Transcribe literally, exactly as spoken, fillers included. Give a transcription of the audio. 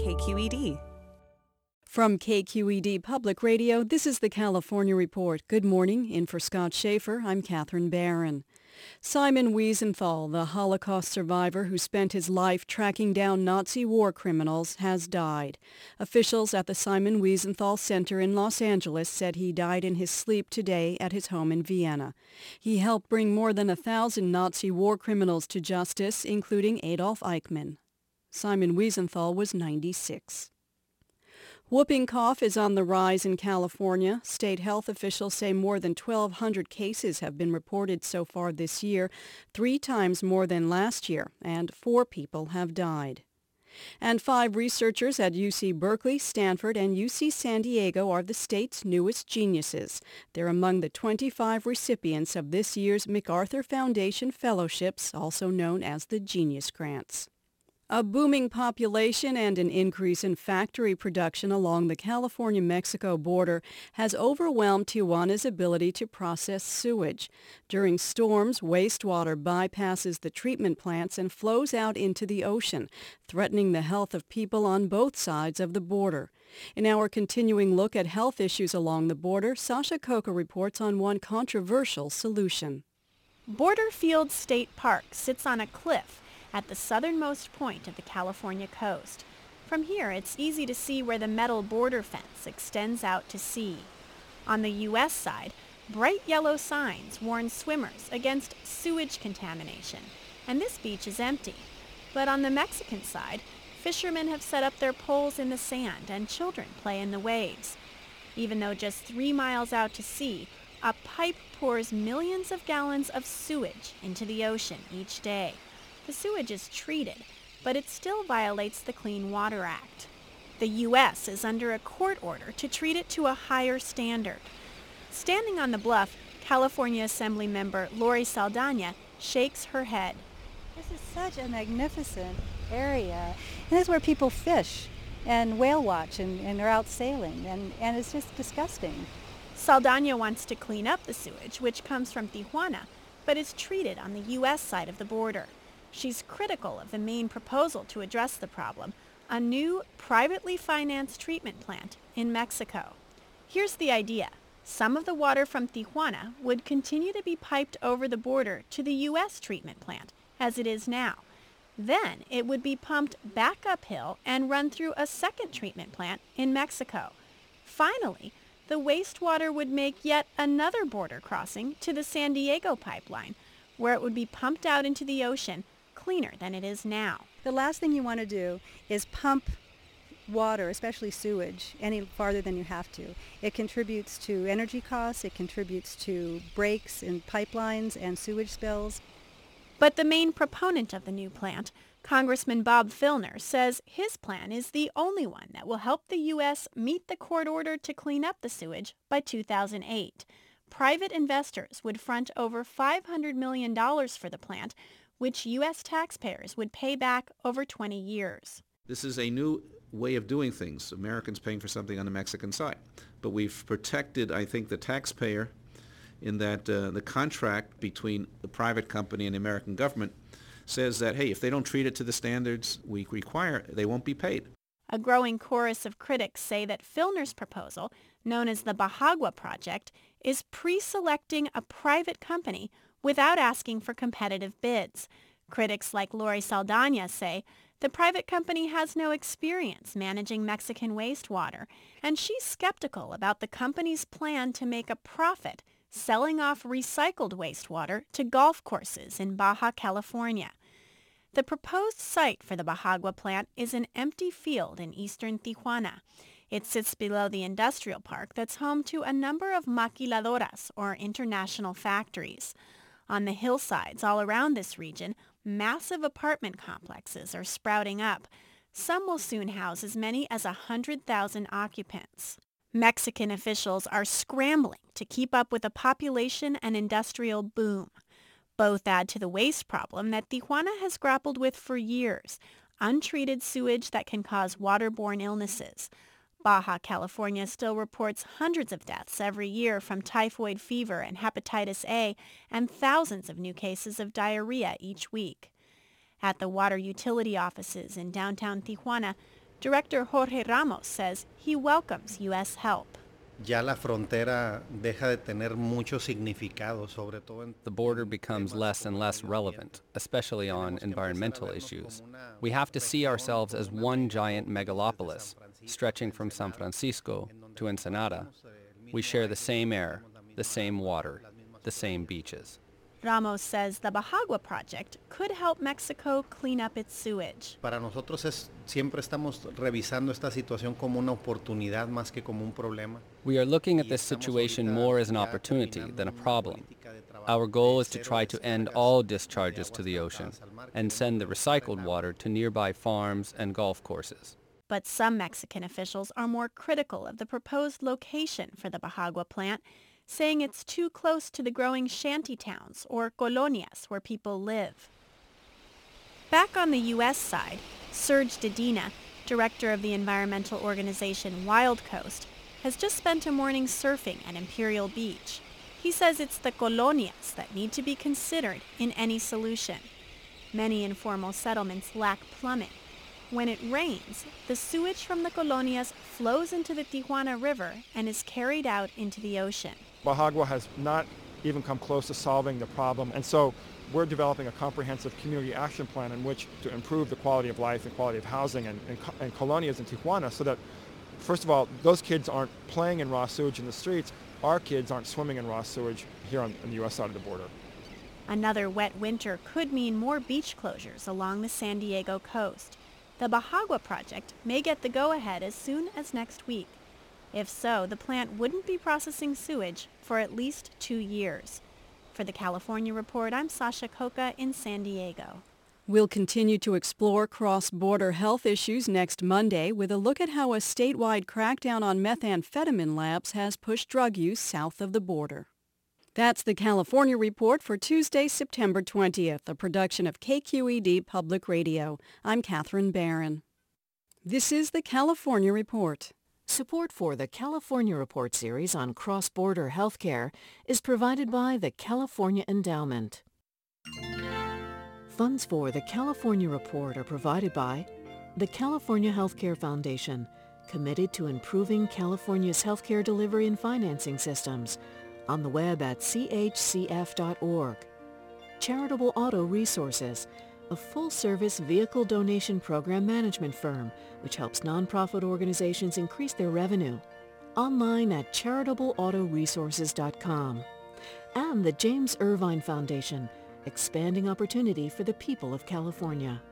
K Q E D. From K Q E D Public Radio, this is the California Report. Good morning. In for Scott Schaefer, I'm Catherine Barron. Simon Wiesenthal, the Holocaust survivor who spent his life tracking down Nazi war criminals, has died. Officials at the Simon Wiesenthal Center in Los Angeles said he died in his sleep today at his home in Vienna. He helped bring more than a thousand Nazi war criminals to justice, including Adolf Eichmann. Simon Wiesenthal was ninety-six. Whooping cough is on the rise in California. State health officials say more than twelve hundred cases have been reported so far this year, three times more than last year, and four people have died. And five researchers at U C Berkeley, Stanford, and U C San Diego are the state's newest geniuses. They're among the twenty-five recipients of this year's MacArthur Foundation Fellowships, also known as the Genius Grants. A booming population and an increase in factory production along the California-Mexico border has overwhelmed Tijuana's ability to process sewage. During storms, wastewater bypasses the treatment plants and flows out into the ocean, threatening the health of people on both sides of the border. In our continuing look at health issues along the border, Sasha Coca reports on one controversial solution. Borderfield State Park sits on a cliff at the southernmost point of the California coast. From here, it's easy to see where the metal border fence extends out to sea. On the U S side, bright yellow signs warn swimmers against sewage contamination, and this beach is empty. But on the Mexican side, fishermen have set up their poles in the sand and children play in the waves. Even though just three miles out to sea, a pipe pours millions of gallons of sewage into the ocean each day. The sewage is treated, but it still violates the Clean Water Act. The U S is under a court order to treat it to a higher standard. Standing on the bluff, California Assembly member Lori Saldana shakes her head. This is such a magnificent area. And this is where people fish and whale watch and, and are out sailing, and, and it's just disgusting. Saldana wants to clean up the sewage, which comes from Tijuana, but is treated on the U S side of the border. She's critical of the main proposal to address the problem, a new privately financed treatment plant in Mexico. Here's the idea. Some of the water from Tijuana would continue to be piped over the border to the U S treatment plant, as it is now. Then it would be pumped back uphill and run through a second treatment plant in Mexico. Finally, the wastewater would make yet another border crossing to the San Diego pipeline, where it would be pumped out into the ocean, cleaner than it is now. The last thing you want to do is pump water, especially sewage, any farther than you have to. It contributes to energy costs, it contributes to breaks in pipelines and sewage spills. But the main proponent of the new plant, Congressman Bob Filner, says his plan is the only one that will help the U S meet the court order to clean up the sewage by two thousand eight. Private investors would front over five hundred million dollars for the plant, which U S taxpayers would pay back over twenty years. This is a new way of doing things, Americans paying for something on the Mexican side. But we've protected, I think, the taxpayer in that uh, the contract between the private company and the American government says that, hey, if they don't treat it to the standards we require, they won't be paid. A growing chorus of critics say that Filner's proposal, known as the Bahagua Project, is pre-selecting a private company without asking for competitive bids. Critics like Lori Saldana say the private company has no experience managing Mexican wastewater, and she's skeptical about the company's plan to make a profit selling off recycled wastewater to golf courses in Baja California. The proposed site for the Bahagua plant is an empty field in eastern Tijuana. It sits below the industrial park that's home to a number of maquiladoras, or international factories. On the hillsides all around this region, massive apartment complexes are sprouting up. Some will soon house as many as one hundred thousand occupants. Mexican officials are scrambling to keep up with a population and industrial boom. Both add to the waste problem that Tijuana has grappled with for years, untreated sewage that can cause waterborne illnesses. Baja California still reports hundreds of deaths every year from typhoid fever and hepatitis A, and thousands of new cases of diarrhea each week. At the water utility offices in downtown Tijuana, Director Jorge Ramos says he welcomes U S help. Ya la frontera deja de tener mucho significado, sobre todo en The border becomes less and less relevant, especially on environmental issues. We have to see ourselves as one giant megalopolis, stretching from San Francisco to Ensenada. We share the same air, the same water, the same beaches. Ramos says the Bajagua project could help Mexico clean up its sewage. Para nosotros es, siempre estamos revisando esta situación como una oportunidad más que como un problema. We are looking at this situation more as an opportunity than a problem. Our goal is to try to end all discharges to the ocean and send the recycled water to nearby farms and golf courses. But some Mexican officials are more critical of the proposed location for the Bajagua plant, saying it's too close to the growing shanty towns or colonias where people live. Back on the U S side, Serge Dedina, director of the environmental organization Wild Coast, has just spent a morning surfing at Imperial Beach. He says it's the colonias that need to be considered in any solution. Many informal settlements lack plumbing. When it rains, the sewage from the colonias flows into the Tijuana River and is carried out into the ocean. Bajagua has not even come close to solving the problem, and so we're developing a comprehensive community action plan in which to improve the quality of life and quality of housing and, and, and colonias in Tijuana so that, first of all, those kids aren't playing in raw sewage in the streets. Our kids aren't swimming in raw sewage here on, on the U S side of the border. Another wet winter could mean more beach closures along the San Diego coast. The Bajagua project may get the go-ahead as soon as next week. If so, the plant wouldn't be processing sewage for at least two years. For the California Report, I'm Sasha Coca in San Diego. We'll continue to explore cross-border health issues next Monday with a look at how a statewide crackdown on methamphetamine labs has pushed drug use south of the border. That's the California Report for Tuesday, September twentieth, a production of K Q E D Public Radio. I'm Catherine Barron. This is the California Report. Support for the California Report series on cross-border healthcare is provided by the California Endowment. Funds for the California Report are provided by the California Healthcare Foundation, committed to improving California's healthcare delivery and financing systems, on the web at c h c f dot org. Charitable Auto Resources, a full-service vehicle donation program management firm which helps nonprofit organizations increase their revenue. Online at charitable auto resources dot com. And the James Irvine Foundation, expanding opportunity for the people of California.